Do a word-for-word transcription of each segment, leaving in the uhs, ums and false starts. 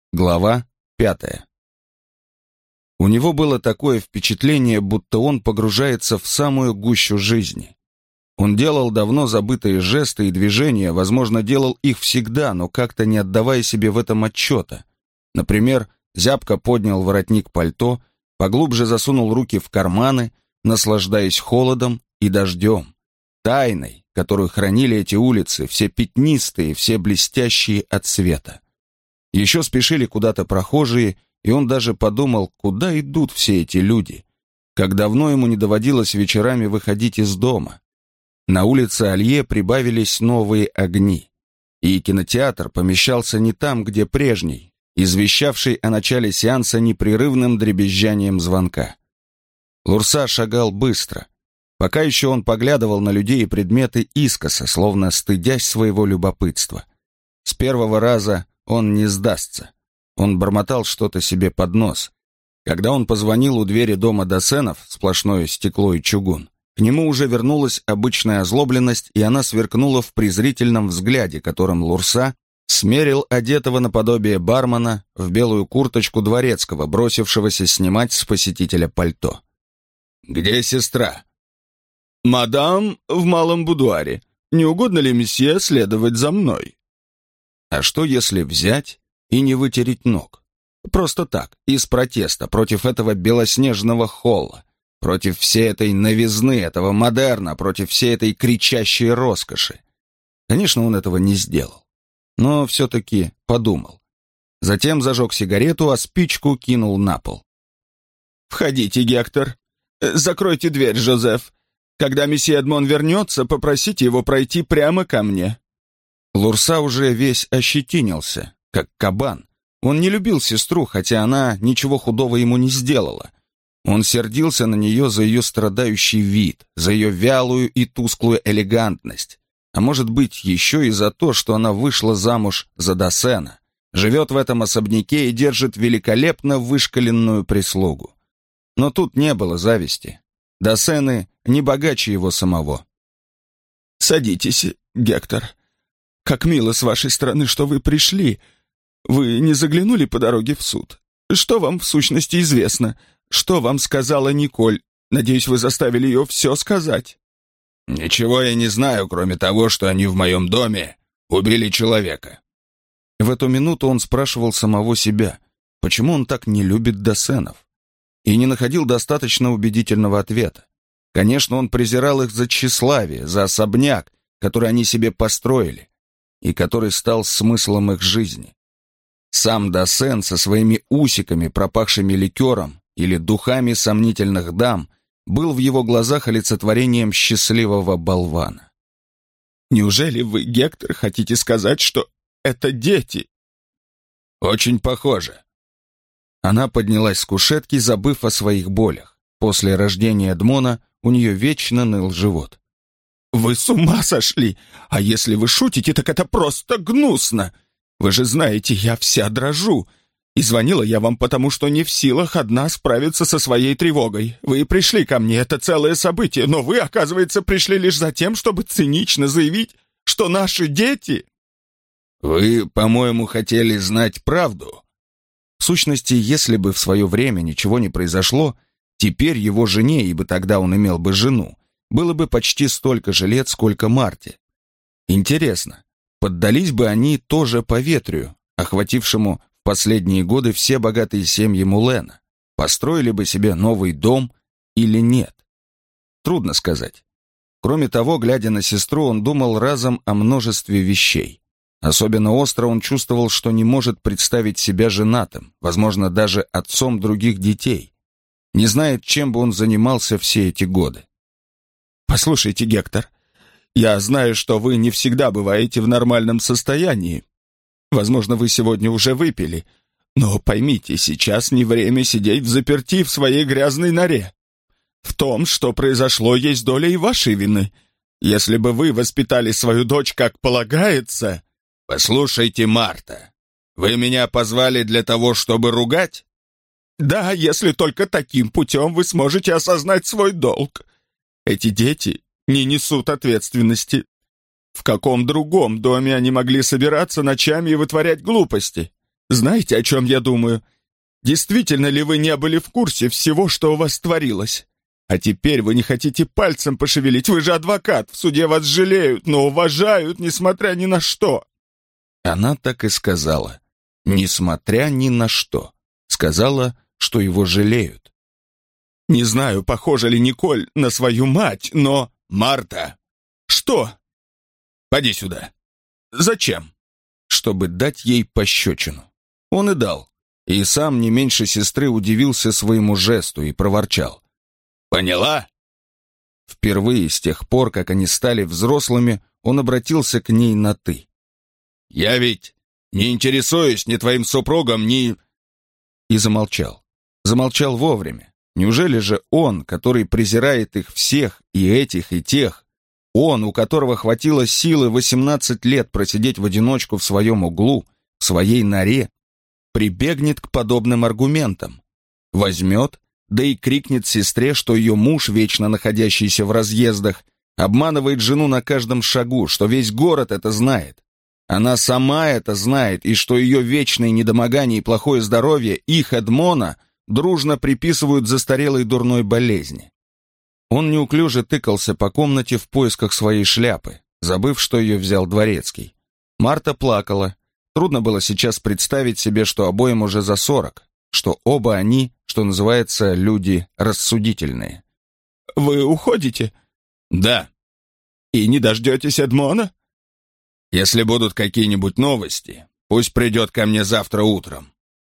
Глава пятая. У него было такое впечатление, будто он погружается в самую гущу жизни. Он делал давно забытые жесты и движения, возможно, делал их всегда, но как-то не отдавая себе в этом отчета. Например, зябко поднял воротник пальто, поглубже засунул руки в карманы, наслаждаясь холодом и дождем, тайной, которую хранили эти улицы, все пятнистые, все блестящие от света. Еще спешили куда-то прохожие, и он даже подумал, куда идут все эти люди. Как давно ему не доводилось вечерами выходить из дома. На улице Алье прибавились новые огни, и кинотеатр помещался не там, где прежний, извещавший о начале сеанса непрерывным дребезжанием звонка. Лурса шагал быстро. Пока еще он поглядывал на людей и предметы искоса, словно стыдясь своего любопытства. С первого раза он не сдастся. Он бормотал что-то себе под нос. Когда он позвонил у двери дома Досенов, сплошное стекло и чугун, к нему уже вернулась обычная озлобленность, и она сверкнула в презрительном взгляде, которым Лурса смерил одетого наподобие бармена в белую курточку дворецкого, бросившегося снимать с посетителя пальто. «Где сестра?» «Мадам в малом будуаре. Не угодно ли месье следовать за мной?» А что, если взять и не вытереть ног? Просто так, из протеста против этого белоснежного холла, против всей этой новизны, этого модерна, против всей этой кричащей роскоши. Конечно, он этого не сделал, но все-таки подумал. Затем зажег сигарету, а спичку кинул на пол. «Входите, Гектор. Закройте дверь, Жозеф. Когда месье Эдмон вернется, попросите его пройти прямо ко мне». Лурса уже весь ощетинился, как кабан. Он не любил сестру, хотя она ничего худого ему не сделала. Он сердился на нее за ее страдающий вид, за ее вялую и тусклую элегантность, а может быть еще и за то, что она вышла замуж за Досена, живет в этом особняке и держит великолепно вышкаленную прислугу. Но тут не было зависти. Досены не богаче его самого. «Садитесь, Гектор. Как мило с вашей стороны, что вы пришли. Вы не заглянули по дороге в суд? Что вам в сущности известно? Что вам сказала Николь? Надеюсь, вы заставили ее все сказать». «Ничего я не знаю, кроме того, что они в моем доме убили человека». В эту минуту он спрашивал самого себя, почему он так не любит Досенов, и не находил достаточно убедительного ответа. Конечно, он презирал их за тщеславие, за особняк, который они себе построили, и который стал смыслом их жизни. Сам Досен со своими усиками, пропахшими ликером, или духами сомнительных дам, был в его глазах олицетворением счастливого болвана. «Неужели вы, Гектор, хотите сказать, что это дети?» «Очень похоже». Она поднялась с кушетки, забыв о своих болях. После рождения Эдмона у нее вечно ныл живот. «Вы с ума сошли! А если вы шутите, так это просто гнусно! Вы же знаете, я вся дрожу. И звонила я вам потому, что не в силах одна справиться со своей тревогой. Вы пришли ко мне, это целое событие, но вы, оказывается, пришли лишь за тем, чтобы цинично заявить, что наши дети...» «Вы, по-моему, хотели знать правду?» В сущности, если бы в свое время ничего не произошло, теперь его жене, ибо тогда он имел бы жену, было бы почти столько же лет, сколько Марте. Интересно, поддались бы они тоже поветрию, охватившему в последние годы все богатые семьи Мулена? Построили бы себе новый дом или нет? Трудно сказать. Кроме того, глядя на сестру, он думал разом о множестве вещей. Особенно остро он чувствовал, что не может представить себя женатым, возможно, даже отцом других детей. Не знает, чем бы он занимался все эти годы. «Послушайте, Гектор, я знаю, что вы не всегда бываете в нормальном состоянии. Возможно, вы сегодня уже выпили, но поймите, сейчас не время сидеть взаперти в своей грязной норе. В том, что произошло, есть доля и вашей вины. Если бы вы воспитали свою дочь как полагается...» «Послушайте, Марта, вы меня позвали для того, чтобы ругать?» «Да, если только таким путем вы сможете осознать свой долг. Эти дети не несут ответственности. В каком другом доме они могли собираться ночами и вытворять глупости? Знаете, о чем я думаю? Действительно ли вы не были в курсе всего, что у вас творилось? А теперь вы не хотите пальцем пошевелить, вы же адвокат, в суде вас жалеют, но уважают, несмотря ни на что». Она так и сказала, несмотря ни на что. Сказала, что его жалеют. Не знаю, похожа ли Николь на свою мать, но... «Марта!» «Что?» «Поди сюда!» «Зачем?» «Чтобы дать ей пощечину». Он и дал. И сам не меньше сестры удивился своему жесту и проворчал. «Поняла?» Впервые с тех пор, как они стали взрослыми, он обратился к ней на «ты». «Я ведь не интересуюсь ни твоим супругом, ни...» И замолчал. Замолчал вовремя. Неужели же он, который презирает их всех, и этих, и тех, он, у которого хватило силы восемнадцать лет просидеть в одиночку в своем углу, в своей норе, прибегнет к подобным аргументам? Возьмет, да и крикнет сестре, что ее муж, вечно находящийся в разъездах, обманывает жену на каждом шагу, что весь город это знает. Она сама это знает, и что ее вечное недомогание и плохое здоровье их Эдмона дружно приписывают застарелой дурной болезни. Он неуклюже тыкался по комнате в поисках своей шляпы, забыв, что ее взял дворецкий. Марта плакала. Трудно было сейчас представить себе, что обоим уже за сорок, что оба они, что называется, люди рассудительные. «Вы уходите?» «Да». «И не дождетесь Эдмона?» «Если будут какие-нибудь новости, пусть придет ко мне завтра утром».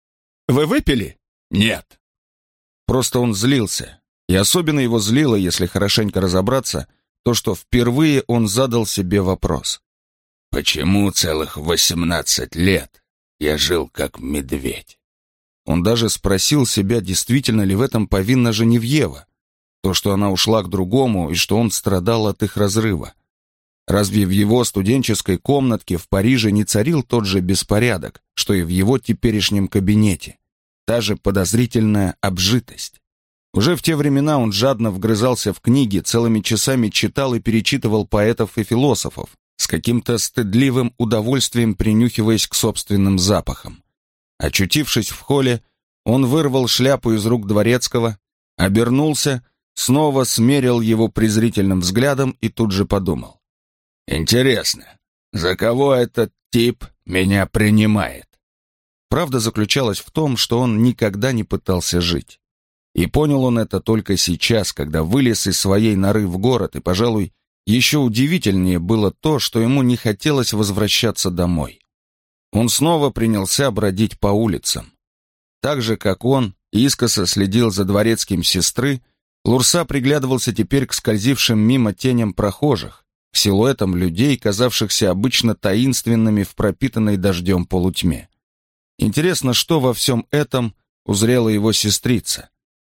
«Вы выпили?» «Нет». Просто он злился. И особенно его злило, если хорошенько разобраться, то, что впервые он задал себе вопрос. «Почему целых восемнадцать лет я жил как медведь?» Он даже спросил себя, действительно ли в этом повинна Женевьева, то, что она ушла к другому и что он страдал от их разрыва. Разве в его студенческой комнатке в Париже не царил тот же беспорядок, что и в его теперешнем кабинете? Та же подозрительная обжитость. Уже в те времена он жадно вгрызался в книги, целыми часами читал и перечитывал поэтов и философов, с каким-то стыдливым удовольствием принюхиваясь к собственным запахам. Очутившись в холле, он вырвал шляпу из рук дворецкого, обернулся, снова смерил его презрительным взглядом и тут же подумал. «Интересно, за кого этот тип меня принимает?» Правда заключалась в том, что он никогда не пытался жить. И понял он это только сейчас, когда вылез из своей норы в город, и, пожалуй, еще удивительнее было то, что ему не хотелось возвращаться домой. Он снова принялся бродить по улицам. Так же, как он искоса следил за дворецким сестры, Лурса приглядывался теперь к скользившим мимо теням прохожих, к силуэтам людей, казавшихся обычно таинственными в пропитанной дождем полутьме. Интересно, что во всем этом узрела его сестрица.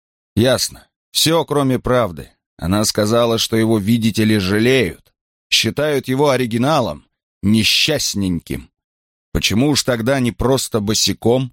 Ясно. Все, кроме правды. Она сказала, что его, видите ли, жалеют. Считают его оригиналом, несчастненьким. Почему уж тогда не просто босиком?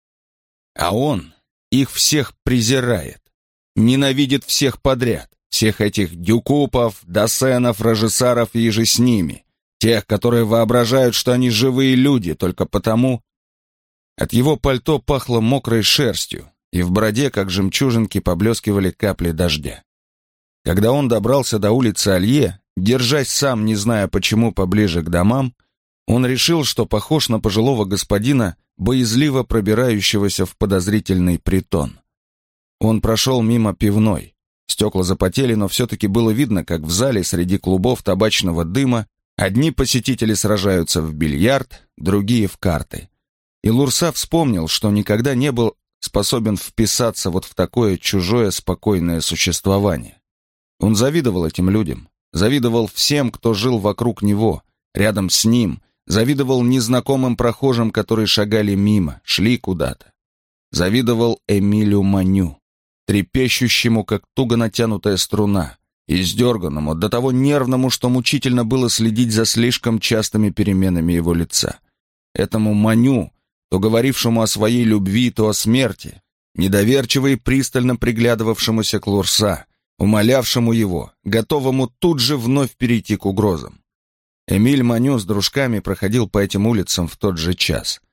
А он их всех презирает. Ненавидит всех подряд. Всех этих дюкупов, досенов, режиссаров и же с ними. Тех, которые воображают, что они живые люди, только потому... От его пальто пахло мокрой шерстью, и в бороде, как жемчужинки, поблескивали капли дождя. Когда он добрался до улицы Алье, держась сам, не зная почему, поближе к домам, он решил, что похож на пожилого господина, боязливо пробирающегося в подозрительный притон. Он прошел мимо пивной. Стекла запотели, но все-таки было видно, как в зале среди клубов табачного дыма одни посетители сражаются в бильярд, другие в карты. И Лурса вспомнил, что никогда не был способен вписаться вот в такое чужое спокойное существование. Он завидовал этим людям, завидовал всем, кто жил вокруг него, рядом с ним, завидовал незнакомым прохожим, которые шагали мимо, шли куда-то. Завидовал Эмилю Маню, трепещущему, как туго натянутая струна, и издерганному, до того нервному, что мучительно было следить за слишком частыми переменами его лица. Этому Маню, то говорившему о своей любви, то о смерти, недоверчиво и пристально приглядывавшемуся к Лурса, умолявшему его, готовому тут же вновь перейти к угрозам. Эмиль Маню с дружками проходил по этим улицам в тот же час.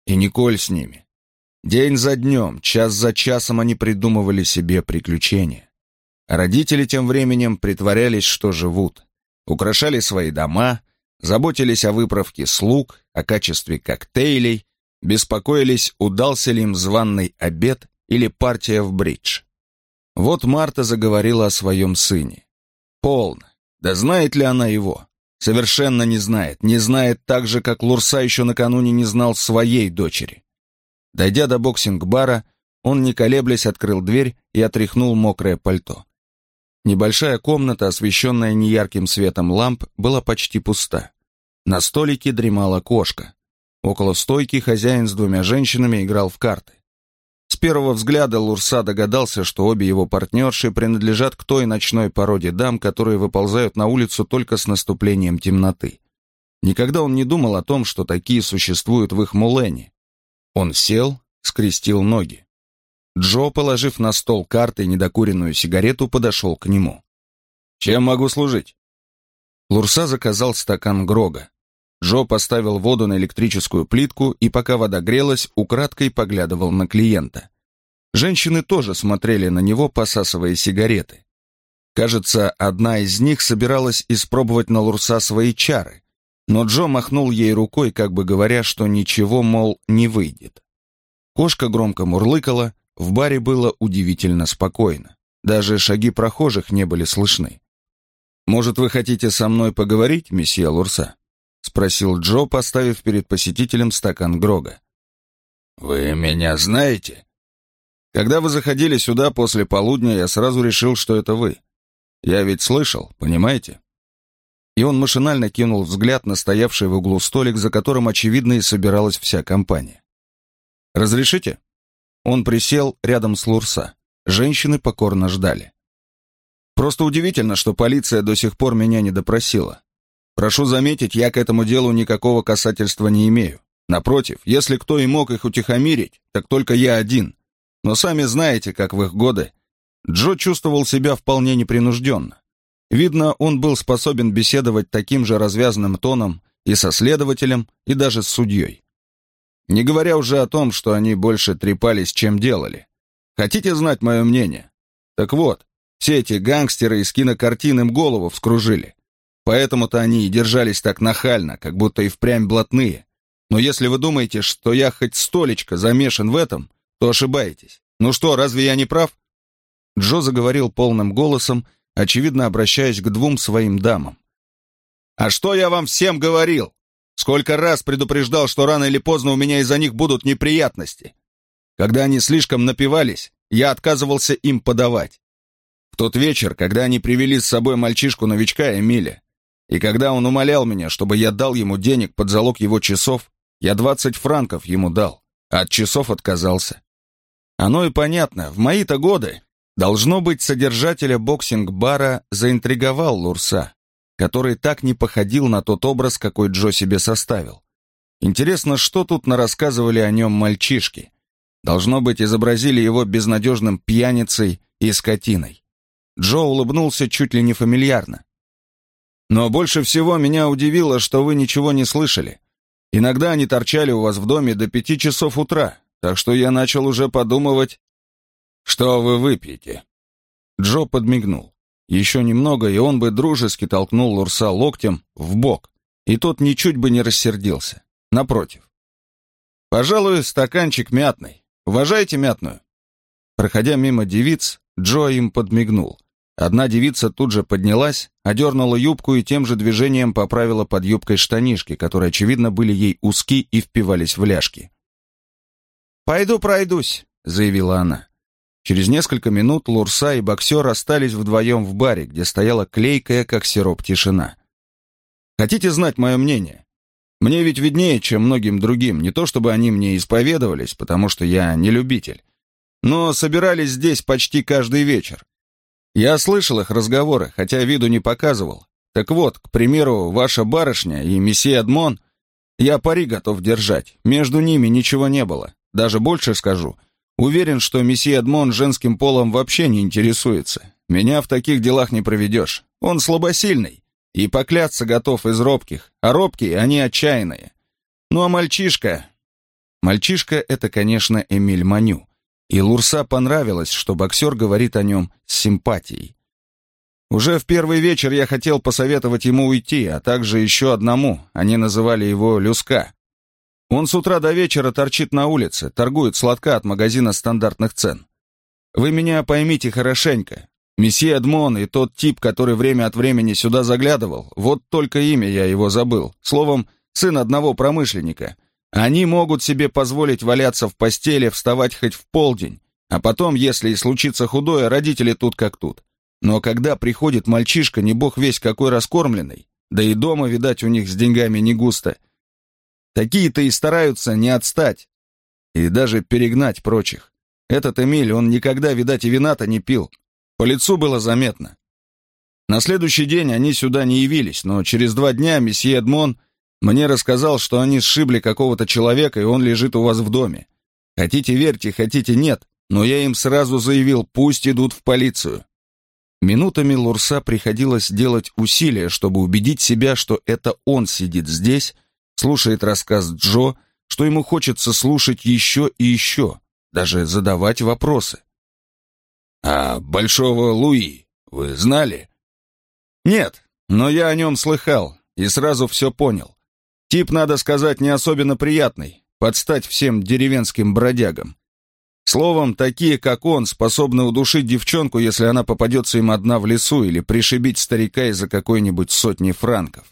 И Николь с ними. День за днем, час за часом они придумывали себе приключения. А родители тем временем притворялись, что живут. Украшали свои дома, заботились о выправке слуг, о качестве коктейлей, беспокоились, удался ли им званый обед или партия в бридж. Вот Марта заговорила о своем сыне. Полно. Да знает ли она его? Совершенно не знает. Не знает так же, как Лурса еще накануне не знал своей дочери. Дойдя до боксинг-бара, он, не колеблясь, открыл дверь и отряхнул мокрое пальто. Небольшая комната, освещенная неярким светом ламп, была почти пуста. На столике дремала кошка. Около стойки хозяин с двумя женщинами играл в карты. С первого взгляда Лурса догадался, что обе его партнерши принадлежат к той ночной породе дам, которые выползают на улицу только с наступлением темноты. Никогда он не думал о том, что такие существуют в их мулене. Он сел, скрестил ноги. Джо, положив на стол карты и недокуренную сигарету, подошел к нему. «Чем могу служить?» Лурса заказал стакан Грога. Джо поставил воду на электрическую плитку и, пока вода грелась, украдкой поглядывал на клиента. Женщины тоже смотрели на него, посасывая сигареты. Кажется, одна из них собиралась испробовать на Лурса свои чары, но Джо махнул ей рукой, как бы говоря, что ничего, мол, не выйдет. Кошка громко мурлыкала, в баре было удивительно спокойно. Даже шаги прохожих не были слышны. «Может, вы хотите со мной поговорить, месье Лурса?» — спросил Джо, поставив перед посетителем стакан Грога. «Вы меня знаете?» «Когда вы заходили сюда после полудня, я сразу решил, что это вы. Я ведь слышал, понимаете?» И он машинально кинул взгляд на стоявший в углу столик, за которым, очевидно, и собиралась вся компания. «Разрешите?» Он присел рядом с Лурса. Женщины покорно ждали. «Просто удивительно, что полиция до сих пор меня не допросила. Прошу заметить, я к этому делу никакого касательства не имею. Напротив, если кто и мог их утихомирить, так только я один. Но сами знаете, как в их годы». Джо чувствовал себя вполне непринужденно. Видно, он был способен беседовать таким же развязным тоном и со следователем, и даже с судьей. Не говоря уже о том, что они больше трепались, чем делали. Хотите знать мое мнение? Так вот, все эти гангстеры из кинокартин им голову вскружили. Поэтому-то они и держались так нахально, как будто и впрямь блатные. Но если вы думаете, что я хоть столечко замешан в этом, то ошибаетесь. Ну что, разве я не прав?» Джо заговорил полным голосом, очевидно обращаясь к двум своим дамам. «А что я вам всем говорил? Сколько раз предупреждал, что рано или поздно у меня из-за них будут неприятности. Когда они слишком напивались, я отказывался им подавать. В тот вечер, когда они привели с собой мальчишку-новичка Эмиля, и когда он умолял меня, чтобы я дал ему денег под залог его часов, я двадцать франков ему дал, а от часов отказался. Оно и понятно, в мои-то годы, должно быть, содержателя боксинг-бара заинтриговал Лурса, который так не походил на тот образ, какой Джо себе составил. Интересно, что тут нарассказывали о нем мальчишки? Должно быть, изобразили его безнадежным пьяницей и скотиной. Джо улыбнулся чуть ли не фамильярно. «Но больше всего меня удивило, что вы ничего не слышали. Иногда они торчали у вас в доме до пяти часов утра, так что я начал уже подумывать, что вы выпьете». Джо подмигнул. Еще немного, и он бы дружески толкнул Лурса локтем в бок, и тот ничуть бы не рассердился. Напротив. «Пожалуй, стаканчик мятный. Уважаете мятную?» Проходя мимо девиц, Джо им подмигнул. Одна девица тут же поднялась, одернула юбку и тем же движением поправила под юбкой штанишки, которые, очевидно, были ей узки и впивались в ляжки. «Пойду пройдусь», — заявила она. Через несколько минут Лурса и боксер остались вдвоем в баре, где стояла клейкая, как сироп, тишина. «Хотите знать мое мнение? Мне ведь виднее, чем многим другим, не то чтобы они мне исповедовались, потому что я не любитель, но собирались здесь почти каждый вечер. Я слышал их разговоры, хотя виду не показывал. Так вот, к примеру, ваша барышня и месье Эдмон, я пари готов держать, между ними ничего не было. Даже больше скажу, уверен, что месье Эдмон женским полом вообще не интересуется. Меня в таких делах не проведешь. Он слабосильный и поклясться готов из робких, а робкие они отчаянные. Ну а мальчишка... Мальчишка — это, конечно, Эмиль Маню, и Лурса понравилось, что боксер говорит о нем с симпатией. Уже в первый вечер я хотел посоветовать ему уйти, а также еще одному, они называли его Люска. Он с утра до вечера торчит на улице, торгует сладка от магазина стандартных цен. Вы меня поймите хорошенько. Месье Эдмон и тот тип, который время от времени сюда заглядывал, вот только имя я его забыл, словом, сын одного промышленника. Они могут себе позволить валяться в постели, вставать хоть в полдень, а потом, если и случится худое, родители тут как тут. Но когда приходит мальчишка, не бог весть какой раскормленный, да и дома, видать, у них с деньгами не густо, такие-то и стараются не отстать и даже перегнать прочих. Этот Эмиль, он никогда, видать, и вина-то не пил. По лицу было заметно. На следующий день они сюда не явились, но через два дня месье Эдмон мне рассказал, что они сшибли какого-то человека, и он лежит у вас в доме. Хотите верьте, хотите нет, но я им сразу заявил, пусть идут в полицию. Минутами Лурса приходилось делать усилия, чтобы убедить себя, что это он сидит здесь, слушает рассказ Джо, что ему хочется слушать еще и еще, даже задавать вопросы. «А Большого Луи вы знали?» «Нет, но я о нем слыхал и сразу все понял. Тип, надо сказать, не особенно приятный, под стать всем деревенским бродягам. Словом, такие, как он, способны удушить девчонку, если она попадется им одна в лесу, или пришибить старика из-за какой-нибудь сотни франков.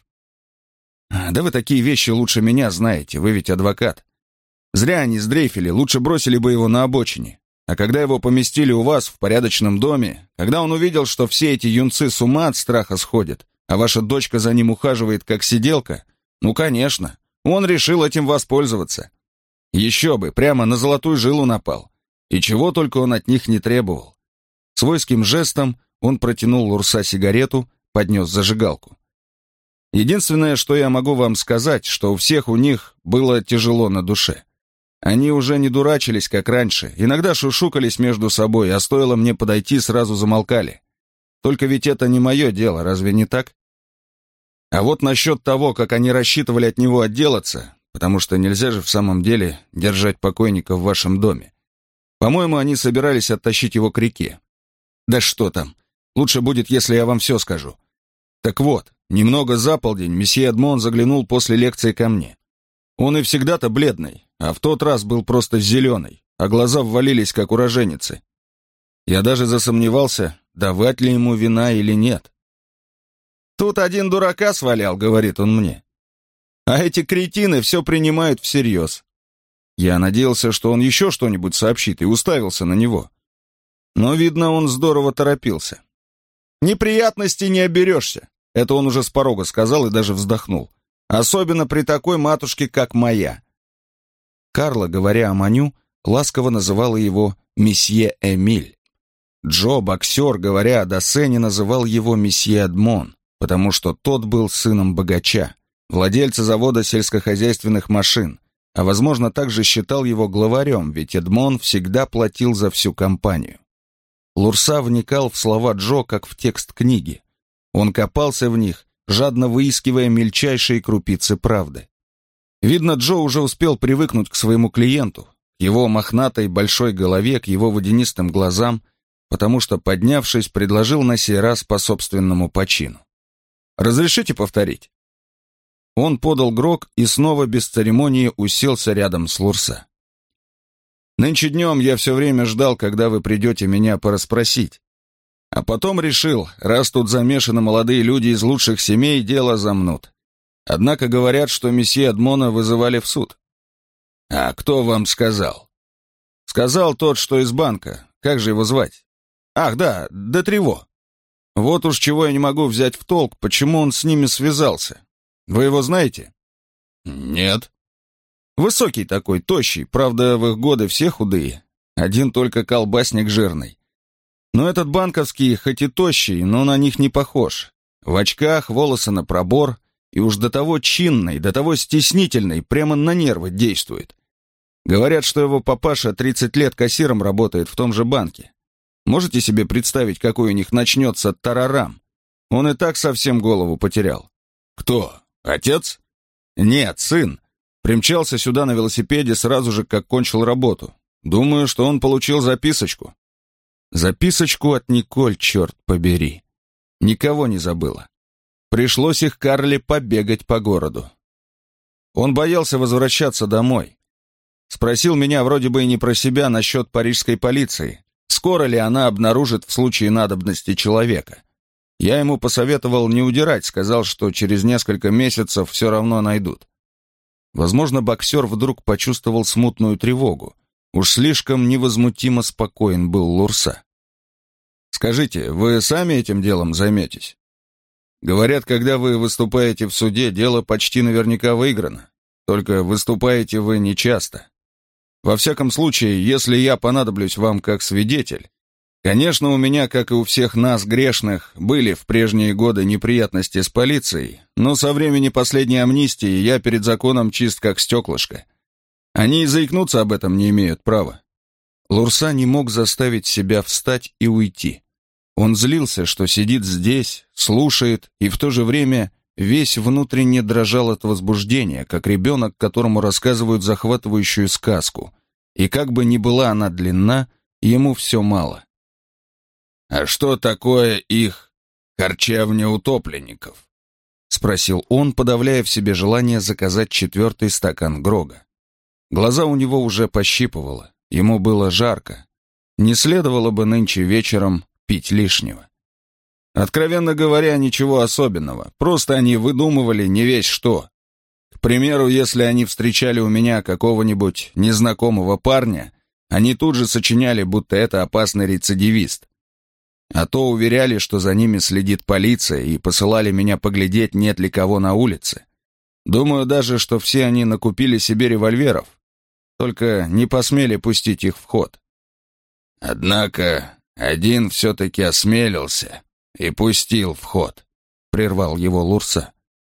Да вы такие вещи лучше меня знаете, вы ведь адвокат. Зря они сдрейфили, лучше бросили бы его на обочине. А когда его поместили у вас в порядочном доме, когда он увидел, что все эти юнцы с ума от страха сходят, а ваша дочка за ним ухаживает как сиделка, ну, конечно, он решил этим воспользоваться. Еще бы, прямо на золотую жилу напал. И чего только он от них не требовал. Свойским жестом он протянул Лурса сигарету, поднес зажигалку. Единственное, что я могу вам сказать, что у всех у них было тяжело на душе. Они уже не дурачились, как раньше, иногда шушукались между собой, а стоило мне подойти, сразу замолкали. Только ведь это не мое дело, разве не так? А вот насчет того, как они рассчитывали от него отделаться, потому что нельзя же в самом деле держать покойника в вашем доме. По-моему, они собирались оттащить его к реке. Да что там, лучше будет, если я вам все скажу. Так вот, немного за полдень месье Эдмон заглянул после лекции ко мне. Он и всегда-то бледный, а в тот раз был просто зеленый, а глаза ввалились, как у роженицы. Я даже засомневался, давать ли ему вина или нет. «Тут один дурака свалял», — говорит он мне. «А эти кретины все принимают всерьез». Я надеялся, что он еще что-нибудь сообщит, и уставился на него. Но, видно, он здорово торопился. «Неприятностей не оберешься», — это он уже с порога сказал и даже вздохнул. «Особенно при такой матушке, как моя». Карла, говоря о Маню, ласково называла его «месье Эмиль». Джо, боксер, говоря о Доссене, называл его «месье Эдмон», потому что тот был сыном богача, владельца завода сельскохозяйственных машин, а, возможно, также считал его главарем, ведь Эдмон всегда платил за всю компанию. Лурса вникал в слова Джо, как в текст книги. Он копался в них, жадно выискивая мельчайшие крупицы правды. Видно, Джо уже успел привыкнуть к своему клиенту, к его мохнатой большой голове, к его водянистым глазам, потому что, поднявшись, предложил на сей раз по собственному почину. «Разрешите повторить?» Он подал грог и снова без церемонии уселся рядом с Лурса. «Нынче днем я все время ждал, когда вы придете меня порасспросить. А потом решил, раз тут замешаны молодые люди из лучших семей, дело замнут. Однако говорят, что месье Эдмона вызывали в суд». «А кто вам сказал?» «Сказал тот, что из банка. Как же его звать?» «Ах, да, Детрево. Вот уж чего я не могу взять в толк, почему он с ними связался. Вы его знаете?» «Нет». «Высокий такой, тощий, правда, в их годы все худые. Один только колбасник жирный. Но этот банковский, хоть и тощий, но на них не похож. В очках, волосы на пробор, и уж до того чинный, до того стеснительный, прямо на нервы действует. Говорят, что его папаша тридцать лет кассиром работает в том же банке. Можете себе представить, какой у них начнется тарарам? Он и так совсем голову потерял». «Кто? Отец?» «Нет, сын. Примчался сюда на велосипеде сразу же, как кончил работу. Думаю, что он получил записочку». Записочку от Николь, черт побери. Никого не забыла. Пришлось их Карле побегать по городу. Он боялся возвращаться домой. Спросил меня вроде бы и не про себя насчет парижской полиции. Скоро ли она обнаружит в случае надобности человека? Я ему посоветовал не удирать, сказал, что через несколько месяцев все равно найдут. Возможно, боксер вдруг почувствовал смутную тревогу. Уж слишком невозмутимо спокоен был Лурса. «Скажите, вы сами этим делом займетесь? Говорят, когда вы выступаете в суде, дело почти наверняка выиграно. Только выступаете вы нечасто. Во всяком случае, если я понадоблюсь вам как свидетель, конечно, у меня, как и у всех нас, грешных, были в прежние годы неприятности с полицией, но со времени последней амнистии я перед законом чист как стеклышко. Они и заикнуться об этом не имеют права». Лурса не мог заставить себя встать и уйти. Он злился, что сидит здесь, слушает, и в то же время весь внутренне дрожал от возбуждения, как ребенок, которому рассказывают захватывающую сказку. И как бы ни была она длинна, ему все мало. «А что такое их харчевня утопленников?» — спросил он, подавляя в себе желание заказать четвертый стакан грога. Глаза у него уже пощипывало, ему было жарко. Не следовало бы нынче вечером пить лишнего. Откровенно говоря, ничего особенного, просто они выдумывали не весь что. К примеру, если они встречали у меня какого-нибудь незнакомого парня, они тут же сочиняли, будто это опасный рецидивист. А то уверяли, что за ними следит полиция, и посылали меня поглядеть, нет ли кого на улице. Думаю даже, что все они накупили себе револьверов, только не посмели пустить их в ход. Однако один все-таки осмелился и пустил в ход, прервал его Лурса.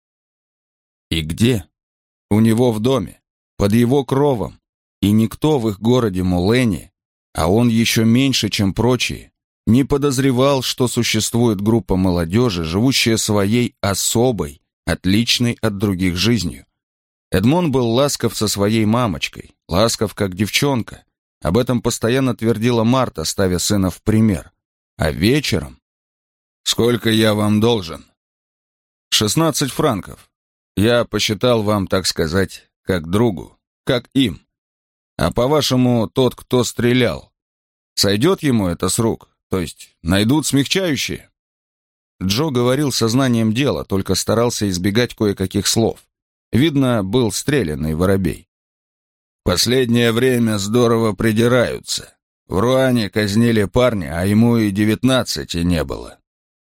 И где? У него в доме, под его кровом, и никто в их городе Мулене, а он еще меньше, чем прочие, не подозревал, что существует группа молодежи, живущая своей особой, отличной от других жизнью. Эдмон был ласков со своей мамочкой, ласков как девчонка. Об этом постоянно твердила Марта, ставя сына в пример. А вечером... «Сколько я вам должен?» «Шестнадцать франков. Я посчитал вам, так сказать, как другу, как им. А по-вашему, тот, кто стрелял, сойдет ему это с рук? То есть найдут смягчающие?» Джо говорил сознанием дела, только старался избегать кое-каких слов. Видно, был стрелянный воробей. «Последнее время здорово придираются. В Руане казнили парня, а ему и девятнадцати не было».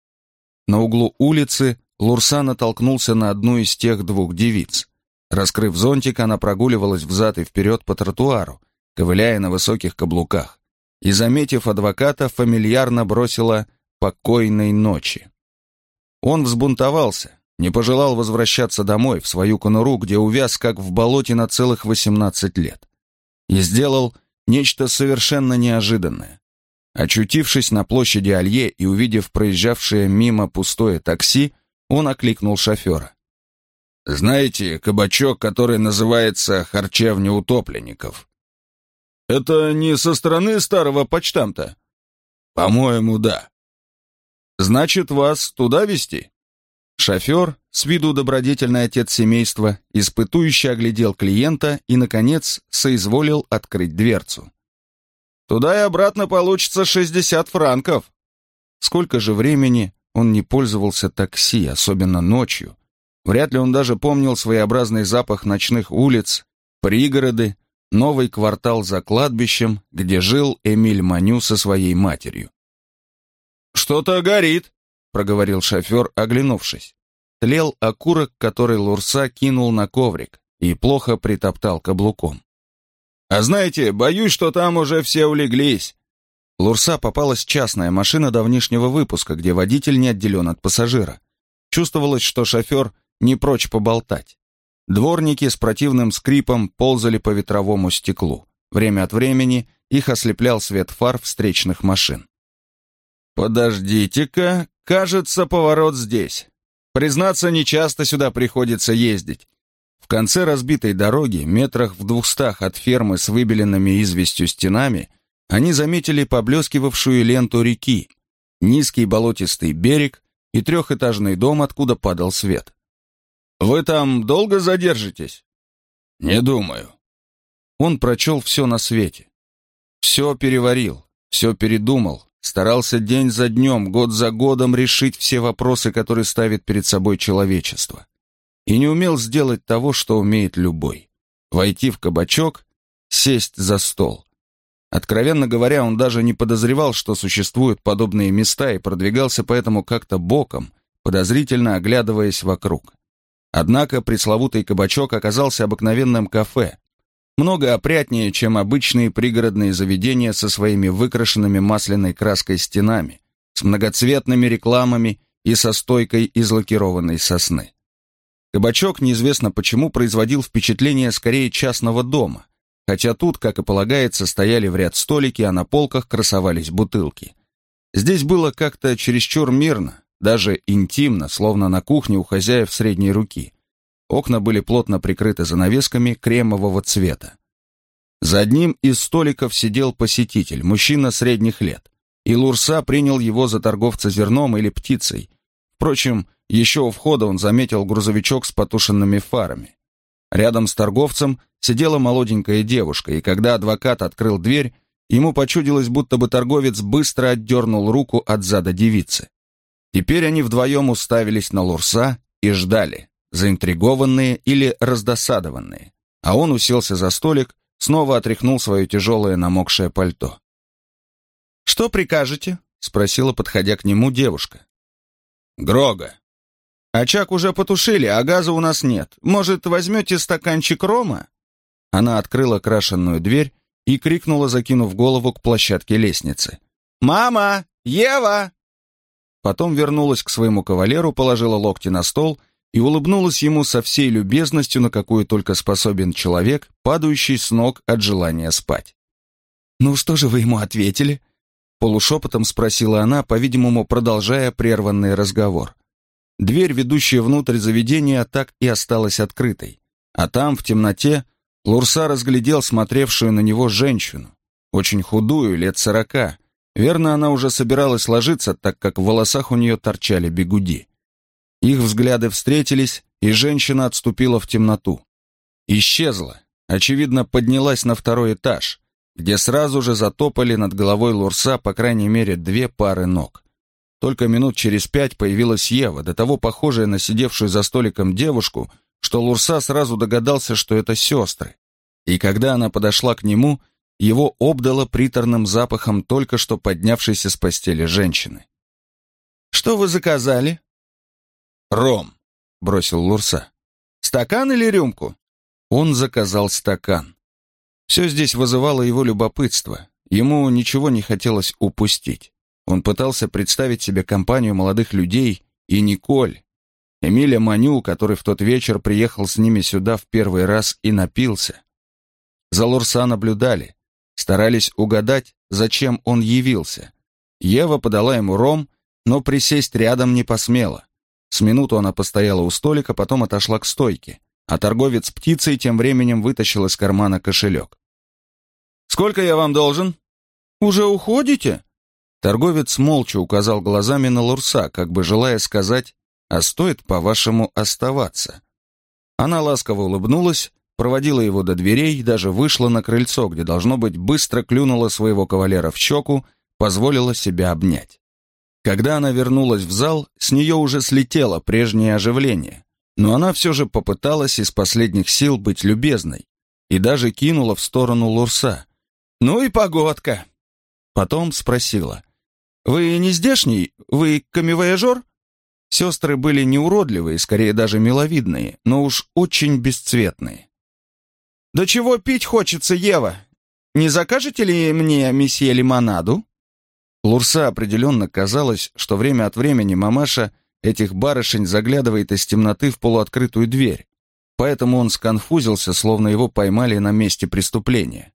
На углу улицы Лурса натолкнулся на одну из тех двух девиц. Раскрыв зонтик, она прогуливалась взад и вперед по тротуару, ковыляя на высоких каблуках, и, заметив адвоката, фамильярно бросила «покойной ночи». Он взбунтовался, не пожелал возвращаться домой, в свою конуру, где увяз, как в болоте, на целых восемнадцать лет. И сделал нечто совершенно неожиданное. Очутившись на площади Алье и увидев проезжавшее мимо пустое такси, он окликнул шофера. «Знаете кабачок, который называется «Харчевня утопленников»?» «Это не со стороны старого почтамта?» «По-моему, да». «Значит, вас туда везти?» Шофер, с виду добродетельный отец семейства, испытующе оглядел клиента и, наконец, соизволил открыть дверцу. «Туда и обратно получится шестьдесят франков». Сколько же времени он не пользовался такси, особенно ночью. Вряд ли он даже помнил своеобразный запах ночных улиц, пригороды, новый квартал за кладбищем, где жил Эмиль Маню со своей матерью. «Что-то горит», — проговорил шофер, оглянувшись. Тлел окурок, который Лурса кинул на коврик и плохо притоптал каблуком. «А знаете, боюсь, что там уже все улеглись». Лурса попалась частная машина давнишнего выпуска, где водитель не отделен от пассажира. Чувствовалось, что шофер не прочь поболтать. Дворники с противным скрипом ползали по ветровому стеклу. Время от времени их ослеплял свет фар встречных машин. «Подождите-ка, кажется, поворот здесь. Признаться, нечасто сюда приходится ездить. В конце разбитой дороги, метрах в двухстах от фермы с выбеленными известью стенами, они заметили поблескивавшую ленту реки, низкий болотистый берег и трехэтажный дом, откуда падал свет. «Вы там долго задержитесь?» «Не думаю». Он прочел все на свете. Все переварил, все передумал, старался день за днем, год за годом решить все вопросы, которые ставит перед собой человечество. И не умел сделать того, что умеет любой. Войти в кабачок, сесть за стол. Откровенно говоря, он даже не подозревал, что существуют подобные места, и продвигался поэтому как-то боком, подозрительно оглядываясь вокруг. Однако пресловутый кабачок оказался обыкновенным кафе, много опрятнее, чем обычные пригородные заведения со своими выкрашенными масляной краской стенами, с многоцветными рекламами и со стойкой из лакированной сосны. Кабачок, неизвестно почему, производил впечатление скорее частного дома, хотя тут, как и полагается, стояли в ряд столики, а на полках красовались бутылки. Здесь было как-то чересчур мирно, даже интимно, словно на кухне у хозяев средней руки. Окна были плотно прикрыты занавесками кремового цвета. За одним из столиков сидел посетитель, мужчина средних лет, и Лурса принял его за торговца зерном или птицей. Впрочем, еще у входа он заметил грузовичок с потушенными фарами. Рядом с торговцем сидела молоденькая девушка, и когда адвокат открыл дверь, ему почудилось, будто бы торговец быстро отдернул руку от зада девицы. Теперь они вдвоем уставились на Лурса и ждали, заинтригованные или раздосадованные, а он уселся за столик, снова отряхнул свое тяжелое намокшее пальто. «Что прикажете?» — спросила, подходя к нему, девушка. «Грога». «Очаг уже потушили, а газа у нас нет. Может, возьмете стаканчик рома?» Она открыла крашенную дверь и крикнула, закинув голову к площадке лестницы. «Мама! Ева!» Потом вернулась к своему кавалеру, положила локти на стол и улыбнулась ему со всей любезностью, на какую только способен человек, падающий с ног от желания спать. «Ну что же вы ему ответили?» Полушепотом спросила она, по-видимому, продолжая прерванный разговор. Дверь, ведущая внутрь заведения, так и осталась открытой, а там, в темноте, Лурса разглядел смотревшую на него женщину, очень худую, лет сорока. Верно, она уже собиралась ложиться, так как в волосах у нее торчали бигуди. Их взгляды встретились, и женщина отступила в темноту. Исчезла, очевидно, поднялась на второй этаж, где сразу же затопали над головой Лурса по крайней мере две пары ног. Только минут через пять появилась Ева, до того похожая на сидевшую за столиком девушку, что Лурса сразу догадался, что это сестры. И когда она подошла к нему, его обдало приторным запахом только что поднявшейся с постели женщины. «Что вы заказали?» «Ром», — бросил Лурса. «Стакан или рюмку?» Он заказал стакан. Все здесь вызывало его любопытство. Ему ничего не хотелось упустить. Он пытался представить себе компанию молодых людей и Николь, Эмиля Маню, который в тот вечер приехал с ними сюда в первый раз и напился. За Лурса наблюдали, старались угадать, зачем он явился. Ева подала ему ром, но присесть рядом не посмела. С минуту она постояла у столика, потом отошла к стойке, а торговец птицей тем временем вытащил из кармана кошелек. «Сколько я вам должен?» «Уже уходите?» Торговец молча указал глазами на Лурса, как бы желая сказать, «А стоит, по-вашему, оставаться?» Она ласково улыбнулась, проводила его до дверей и даже вышла на крыльцо, где, должно быть, быстро клюнула своего кавалера в щеку, позволила себя обнять. Когда она вернулась в зал, с нее уже слетело прежнее оживление, но она все же попыталась из последних сил быть любезной и даже кинула в сторону Лурса. «Ну и погодка!» Потом спросила, «Вы не здешний? Вы камевояжер?» Сестры были не уродливые, скорее даже миловидные, но уж очень бесцветные. «Да чего пить хочется, Ева? Не закажете ли мне, месье, лимонаду?» Лурса определенно казалось, что время от времени мамаша этих барышень заглядывает из темноты в полуоткрытую дверь, поэтому он сконфузился, словно его поймали на месте преступления.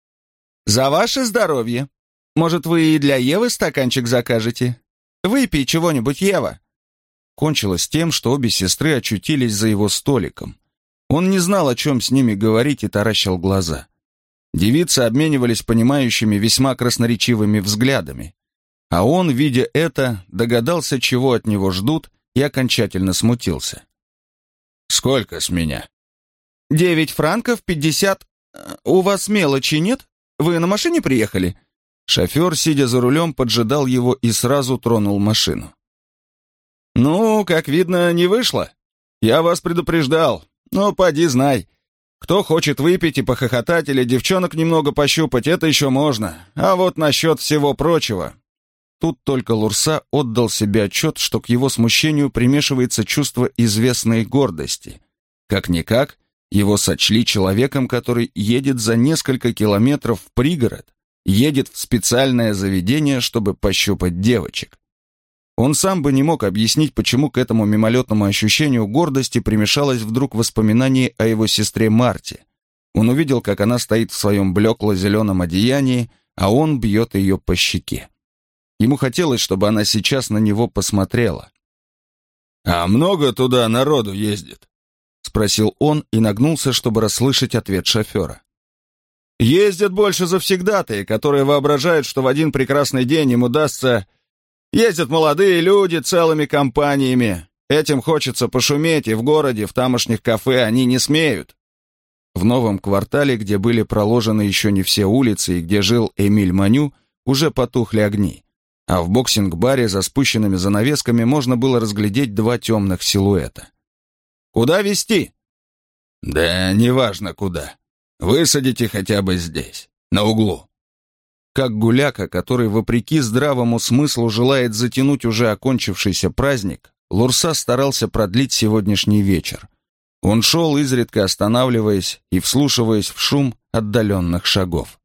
«За ваше здоровье! Может, вы и для Евы стаканчик закажете? Выпей чего-нибудь, Ева!» Кончилось тем, что обе сестры очутились за его столиком. Он не знал, о чем с ними говорить, и таращил глаза. Девицы обменивались понимающими, весьма красноречивыми взглядами. А он, видя это, догадался, чего от него ждут, и окончательно смутился. «Сколько с меня?» «Девять франков, пятьдесят... У вас мелочи нет? Вы на машине приехали?» Шофер, сидя за рулем, поджидал его и сразу тронул машину. «Ну, как видно, не вышло. Я вас предупреждал. Ну, поди знай. Кто хочет выпить и похохотать или девчонок немного пощупать, это еще можно. А вот насчет всего прочего...» Тут только Лурса отдал себе отчет, что к его смущению примешивается чувство известной гордости. Как-никак, его сочли человеком, который едет за несколько километров в пригород, едет в специальное заведение, чтобы пощупать девочек. Он сам бы не мог объяснить, почему к этому мимолетному ощущению гордости примешалось вдруг воспоминание о его сестре Марте. Он увидел, как она стоит в своем блекло-зеленом одеянии, а он бьет ее по щеке. Ему хотелось, чтобы она сейчас на него посмотрела. «А много туда народу ездит?» — спросил он и нагнулся, чтобы расслышать ответ шофера. «Ездят больше завсегдатые, которые воображают, что в один прекрасный день им удастся... Ездят молодые люди целыми компаниями. Этим хочется пошуметь, и в городе, в тамошних кафе они не смеют». В новом квартале, где были проложены еще не все улицы и где жил Эмиль Маню, уже потухли огни. А в боксинг-баре за спущенными занавесками можно было разглядеть два темных силуэта. «Куда везти?» «Да неважно куда. Высадите хотя бы здесь, на углу». Как гуляка, который, вопреки здравому смыслу, желает затянуть уже окончившийся праздник, Лурса старался продлить сегодняшний вечер. Он шел, изредка останавливаясь и вслушиваясь в шум отдаленных шагов.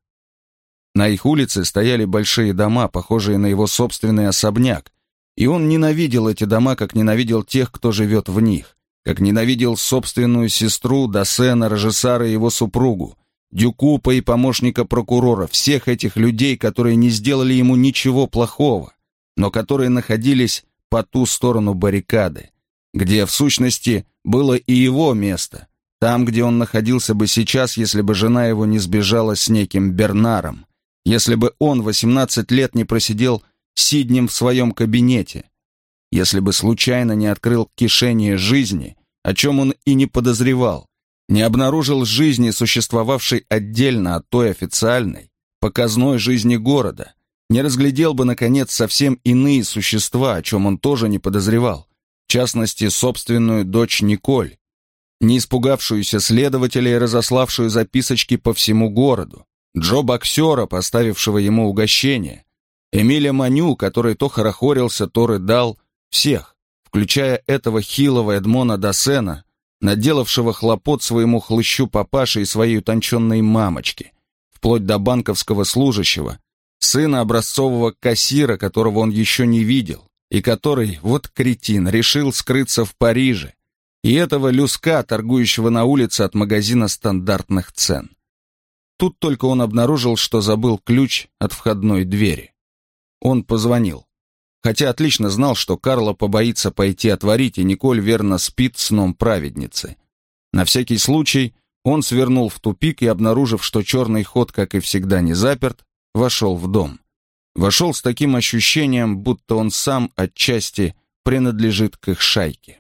На их улице стояли большие дома, похожие на его собственный особняк, и он ненавидел эти дома, как ненавидел тех, кто живет в них, как ненавидел собственную сестру, Дассена, Рожесара и его супругу, Дюкупа и помощника прокурора, всех этих людей, которые не сделали ему ничего плохого, но которые находились по ту сторону баррикады, где, в сущности, было и его место, там, где он находился бы сейчас, если бы жена его не сбежала с неким Бернаром, если бы он восемнадцать лет не просидел сиднем в своем кабинете, если бы случайно не открыл кишение жизни, о чем он и не подозревал, не обнаружил жизни, существовавшей отдельно от той официальной, показной жизни города, не разглядел бы, наконец, совсем иные существа, о чем он тоже не подозревал, в частности, собственную дочь Николь, не испугавшуюся следователя и разославшую записочки по всему городу, Джо-боксера, поставившего ему угощение, Эмиля Маню, который то хорохорился, то рыдал, всех, включая этого хилого Эдмона Дассена, наделавшего хлопот своему хлыщу папаше и своей утонченной мамочке, вплоть до банковского служащего, сына образцового кассира, которого он еще не видел, и который, вот кретин, решил скрыться в Париже, и этого люска, торгующего на улице от магазина стандартных цен. Тут только он обнаружил, что забыл ключ от входной двери. Он позвонил. Хотя отлично знал, что Карло побоится пойти отворить, и Николь верно спит сном праведницы. На всякий случай он свернул в тупик и, обнаружив, что черный ход, как и всегда, не заперт, вошел в дом. Вошел с таким ощущением, будто он сам отчасти принадлежит к их шайке.